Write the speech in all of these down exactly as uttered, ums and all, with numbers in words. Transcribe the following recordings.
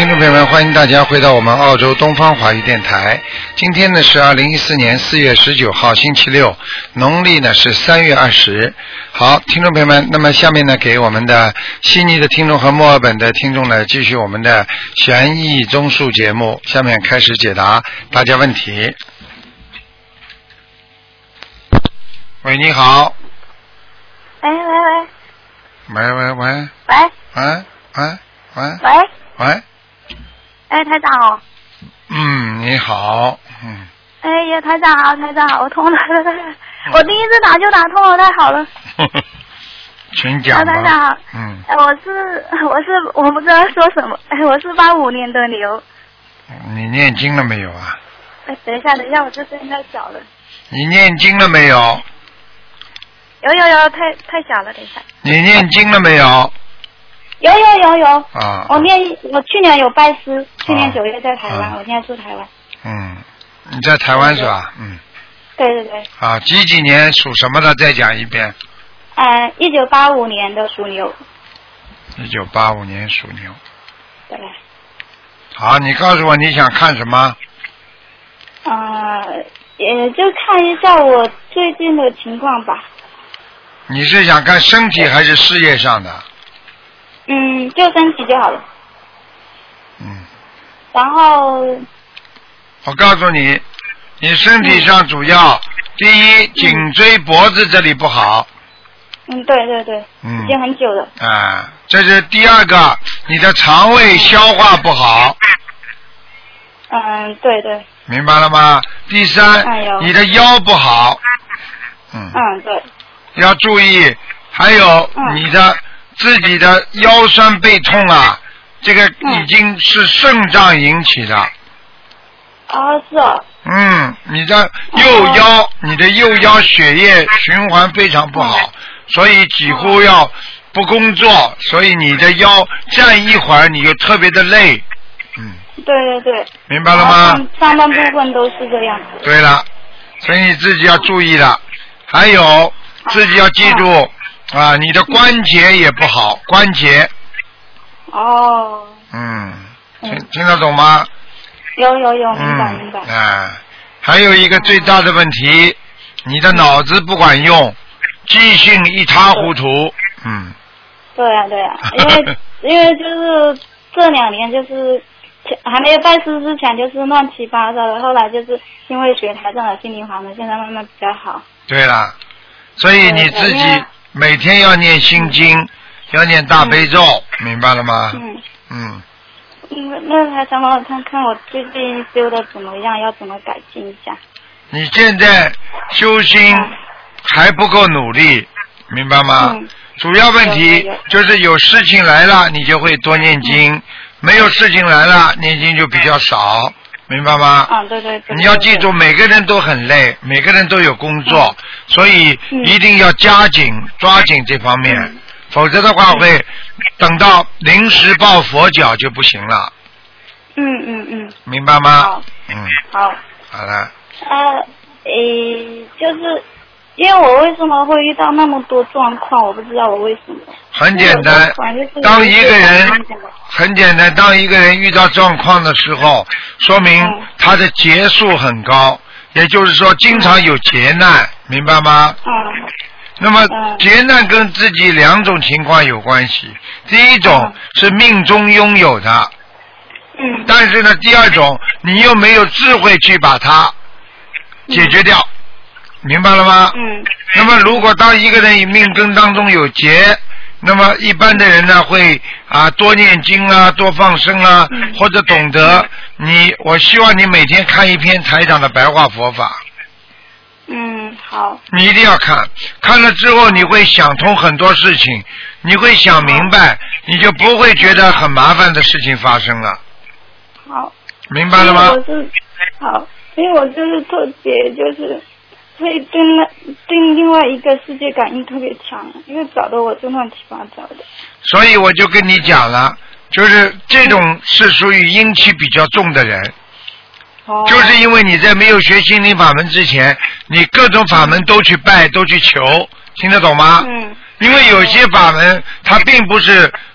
听众朋友们，欢迎大家回到我们澳洲东方华语电台。今天呢是二零一四年四月十九号，星期六，农历呢是三月二十。好，听众朋友们，那么下面呢给我们的悉尼的听众和墨尔本的听众呢继续我们的悬疑综述节目，下面开始解答大家问题。喂，你好。 喂喂喂。 喂喂喂。 喂。 喂喂喂。 喂。 喂。 哎，台长好。 嗯，你好。嗯。 哎呀，台长好，台长好，我通了，我第一次打就打通了，太好了。 请讲吧。 台长好。 嗯。 我是我是我不知道说什么，哎，我是八五年的牛。 你念经了没有啊？ 哎，等一下，等一下，我这声音太小了。 你念经了没有？ 有有有，太太小了，等一下。 你念经了没有？ 有有有有。 啊。 我念，我去年有拜师，去年九月在台湾， 啊、 我现在住台湾。 嗯，你在台湾是吧？嗯。 对对对。 啊，几几年属什么的？再讲一遍。 呃，一九八五年的属牛。 一九八五年属牛。 对。 好，你告诉我你想看什么？ 呃，也就看一下我最近的情况吧。 你是想看身体还是事业上的？ 嗯，就身体就好了。 嗯。 然后。 我告诉你，你身体上主要、嗯、第一颈椎脖子这里不好。 嗯，对对对。嗯。已经很久了。 啊，这是第二个，你的肠胃消化不好。 嗯，对对。 明白了吗？第三， 哎、 你的腰不好。嗯。 嗯，对。 要注意，还有你的自己的腰酸背痛啊，这个已经是肾脏引起的。 啊，是啊。 嗯，你的右腰，你的右腰血液循环非常不好，所以几乎要不工作，所以你的腰站一会儿你就特别的累。嗯。对对对。 明白了吗？ 上半部分都是这样子。 对了，所以你自己要注意了，还有。自己要记住啊，啊你的关节也不好，关节。 哦。 嗯，听听得懂吗？ 有有有，明白、嗯、明白。 啊，还有一个最大的问题，你的脑子不管用，记性一塌糊涂。嗯。 对啊对啊，因为因为就是这两年就是还没有拜师之前就是乱七八糟的，后来就是因为学台上的心灵法门，现在慢慢比较好。 对了。所以你自己每天要念心经，嗯、要念大悲咒，嗯、明白了吗？ 嗯。 嗯。 嗯，那还想帮我看看我最近修的怎么样，要怎么改进一下？ 你现在修心还不够努力，明白吗？ 嗯。 主要问题就是有事情来了，你就会多念经；嗯、没有事情来了，念经就比较少。明白吗？ 啊，对对对。 你要记住，每个人都很累，每个人都有工作，嗯、所以一定要加紧、嗯、抓紧这方面，嗯、否则的话会等到临时抱佛脚就不行了。 嗯嗯嗯。 明白吗？ 好。 嗯。 好。 好了。 呃，诶，就是因为我为什么会遇到那么多状况，我不知道我为什么。 很简单，当一个人很简单，当一个人遇到状况的时候，说明他的劫数很高，也就是说经常有劫难，明白吗？ 嗯。 那么劫难跟自己两种情况有关系，第一种是命中拥有的， 嗯。 但是呢，第二种你又没有智慧去把它解决掉，明白了吗？ 嗯。 那么如果当一个人命根当中有劫，那么一般的人呢会啊多念经啊，多放生啊， 嗯、 或者懂得你，我希望你每天看一篇台长的白话佛法。 嗯，好。 你一定要看，看了之后你会想通很多事情，你会想明白，你就不会觉得很麻烦的事情发生了。 好。 明白了吗？ 我是好，因为我就是特别就是。所以对那对另外一个世界感应特别强，因为搞得我就乱七八糟的。 所以我就跟你讲了，就是这种是属于阴气比较重的人。 哦。 就是因为你在没有学心灵法门之前，你各种法门都去拜，都去求，听得懂吗？ 嗯。 因为有些法门它并不是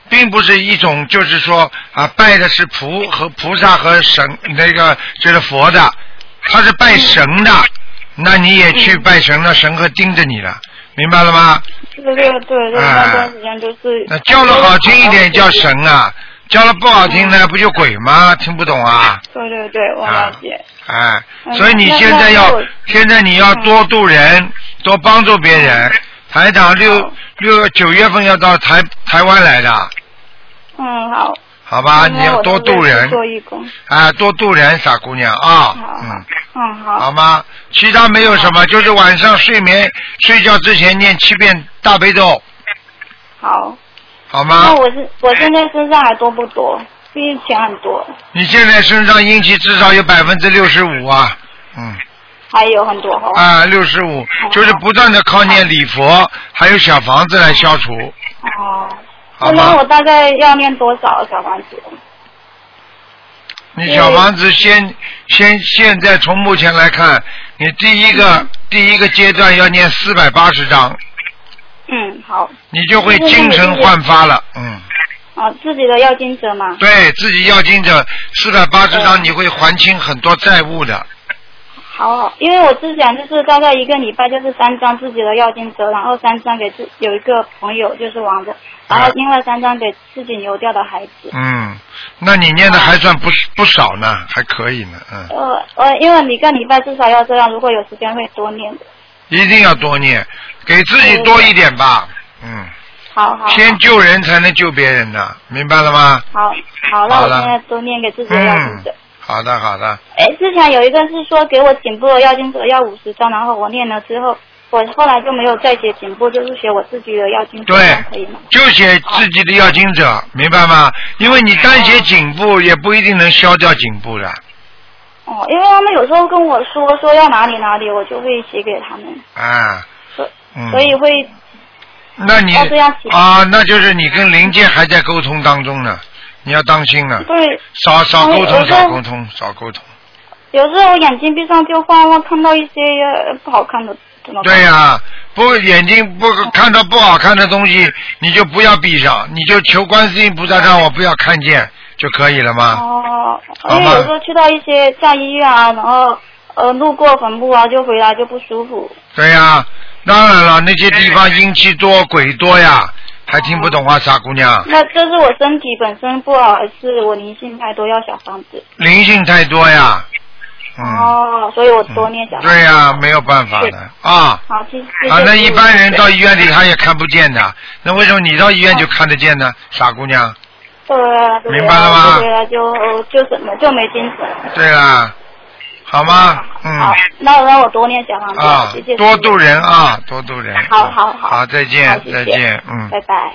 并不是一种就是说啊拜的是菩和菩萨和神那个就是佛的，他是拜神的，那你也去拜神了，神会盯着你了，明白了吗？ 对对对对，那段时间就是。 那叫了好听一点叫神啊，叫了不好听呢不就鬼吗？听不懂啊？ 对对对，我了解。 哎，所以你现在要现在你要多度人，多帮助别人。台长六六九月份要到台台湾来的。 嗯，好。 好吧，你要多度人。 做义工。 啊，多度人，傻姑娘啊。 好。 嗯。 嗯，好。 好吗？其他没有什么，就是晚上睡眠睡觉之前念七遍大悲咒。 好。 好吗？ 那我是我现在身上还多不多？比以前很多。 你现在身上阴气至少有百分之六十五啊，嗯。 还有很多哈。 啊，六十五，就是不断的靠念礼佛，还有小房子来消除。 哦。那我大概要念多少小房子？ 你小房子先先现在从目前来看，你第一个、嗯、第一个阶段要念四百八十章。 嗯，好。 你就会精神焕发了，嗯。 哦，自己的要经者嘛。 对自己要经者四百八十章，你会还清很多债务的。 好，因为我之前就是大概一个礼拜就是三张自己的要经者，然后三张给自有一个朋友就是亡的，然后另外三张给自己流掉的孩子。 嗯，那你念的还算不不少呢，还可以呢，嗯。 呃呃，因为你一个礼拜至少要这样，如果有时间会多念的。 一定要多念，给自己多一点吧，嗯。 好好。 先救人才能救别人的，明白了吗？ 好，好，那我现在多念给自己的要经者。 嗯好的好的。 哎，之前有一个是说给我颈部的要经者要五十张，然后我念了之后，我后来就没有再写颈部，就是写我自己的要经者， 对， 可以吗？ 就写自己的要经者，明白吗？因为你单写颈部也不一定能消掉颈部的。 哦，因为他们有时候跟我说说要哪里哪里，我就会写给他们。 啊。 所嗯。 所以会。 那你要这样写啊，那就是你跟灵界还在沟通当中呢。你要当心了， 对， 少少沟通，少沟通，少沟通。 有时候眼睛闭上就晃晃，看到一些不好看的，怎么办？ 对呀、啊，不眼睛不看到不好看的东西，你就不要闭上，你就求观世音菩萨让我不要看见就可以了吗？ 哦，因为有时候去到一些像医院啊，然后呃路过坟墓啊，就回来就不舒服。 对呀、啊，当然了，那些地方阴气多，鬼多呀。还听不懂啊，傻姑娘。 那这是我身体本身不好，还是我灵性太多要小房子？ 灵性太多呀。嗯。 哦，所以我多念小房子。 嗯、对呀、啊，没有办法的啊。 好，谢谢。 啊，那一般人到医院里他也看不见的，那为什么你到医院就看得见呢，傻姑娘？ 对啊，对啊。 明白了吗？ 对啊，就就什么就没精神。 对啊。好吗？嗯。 好，那让我多念小房子， 啊， 谢谢。 多度人啊，多度人。 好好好。 好，再见， 好谢谢再见，嗯。 拜拜。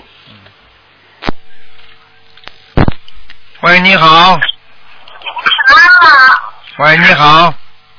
喂，你好。喂，你好。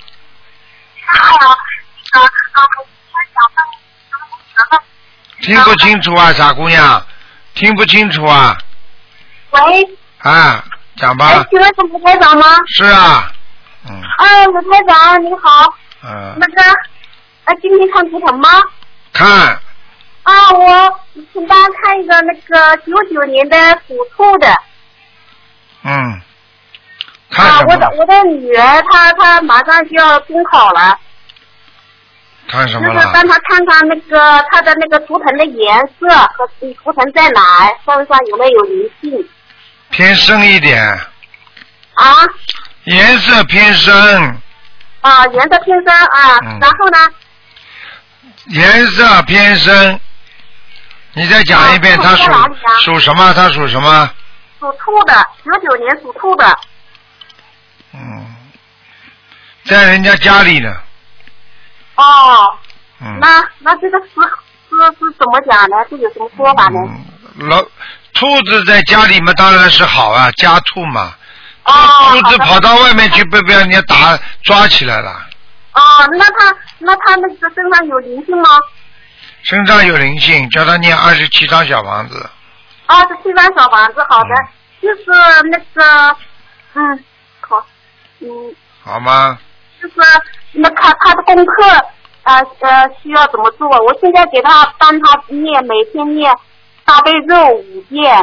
听不清楚啊，傻姑娘，听不清楚啊。 喂。 啊，讲吧。 哎，请问是卢台长吗？ 是啊。嗯。 哎，卢台长，你好。 嗯。 那个，啊，今天看图腾吗？ 看。 啊，我请大家看一个那个九九年的属兔的。 嗯。看什么？ 啊，我的我的女儿她她马上就要中考了。 看什么了？ 就是让她看看那个她的那个图腾的颜色和图腾在哪，身上有没有灵性。 偏深一点。 啊。 颜色偏深。 啊，颜色偏深啊， 嗯、 然后呢？ 颜色偏深。你再讲一遍，他、啊、属属什么？他属什么？ 属兔的，九九年属兔的。 嗯，在人家家里呢。 哦。 嗯。 那那这个是是是怎么讲呢？这有什么说法呢？ 嗯、老兔子在家里嘛，当然是好啊，家兔嘛。 哦。 兔子跑到外面去，被被人家打抓起来了。 哦，那他那他那个身上有灵性吗？ 身上有灵性，叫他念二十七张小房子。 二十七张小房子，好的，嗯、就是那个，嗯，好，嗯。 好吗？ 就是那他他的功课，呃呃，需要怎么做？我现在给他帮他念，每天念大悲咒五遍，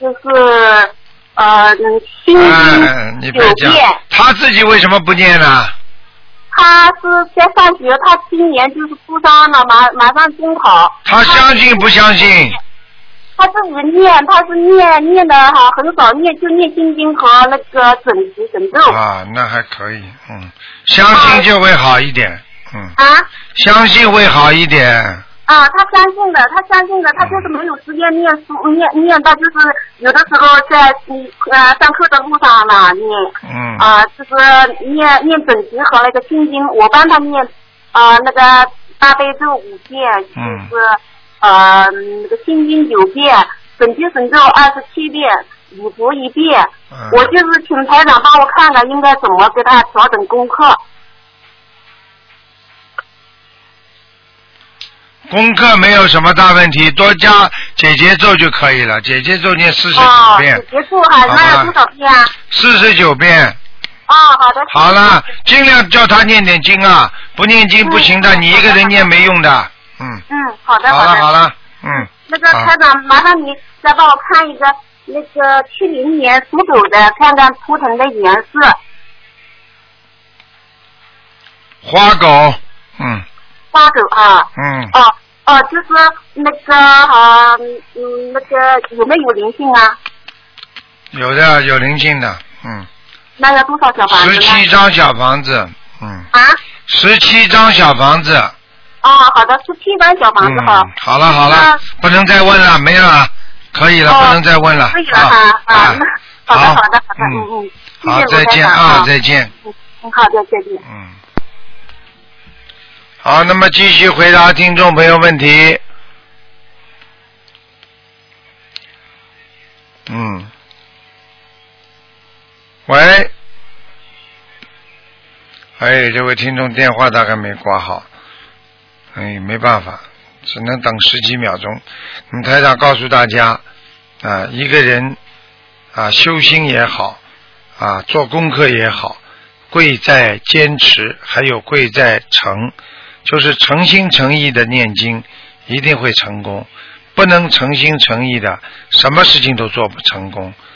就是呃心哎，你经别讲九遍。， 他自己为什么不念呢？ 他是在上学，他今年就是初三了，马马上中考。 他相信不相信？ 他自己念，他是念念的哈，很少念，就念心经和那个准提神咒。 啊，那还可以，嗯，相信就会好一点，嗯， 啊相信会好一点。 啊，他相信的，他相信的，他就是没有时间念书，念念到就是有的时候在嗯呃上课的路上嘛念， 嗯， 啊、就是念念准提和那个心经，我帮他念啊、那个大悲咒五遍， 嗯就是呃那个心经九遍，准提神咒二十七遍，礼佛一遍。 嗯我就是请台长帮我看看应该怎么给他调整功课。 功课没有什么大问题，多加姐姐咒就可以了。姐姐咒念四十九哦， 遍， 结束哈， 好吧那要多少遍啊？ 四十九遍。 哦，好的。 好了，尽量叫他念点经啊，不念经不行的， 嗯你一个人念没用的。嗯， 嗯，好的好了的。 好了，嗯， 那个好台长，麻烦你再帮我看一个那个七零年属狗的，看看图腾的颜色。 花狗，嗯花狗啊。 嗯， 哦哦，就是那个啊，嗯，那个有没有灵性啊？ 有的有灵性的，嗯， 那要多少小房子十呢？ 七张小房子，嗯， 啊？ 十七张小房子， 哦，好的，十七张小房子哈。 嗯，好了好了那， 不能再问了，没了，可以了， 哦不能再问了， 可以了哈啊啊， 那好的好好的好的， 嗯嗯嗯，谢好， 谢再卢台长见啊，再见， 嗯嗯，好的，再见。 嗯，好，那么继续回答听众朋友问题。嗯，喂，哎，这位听众电话大概没挂好，哎，没办法，只能等十几秒钟。那么台长告诉大家，啊，一个人啊，修心也好，啊，做功课也好，贵在坚持，还有贵在诚，就是诚心诚意的念经，一定会成功。不能诚心诚意的，什么事情都做不成功。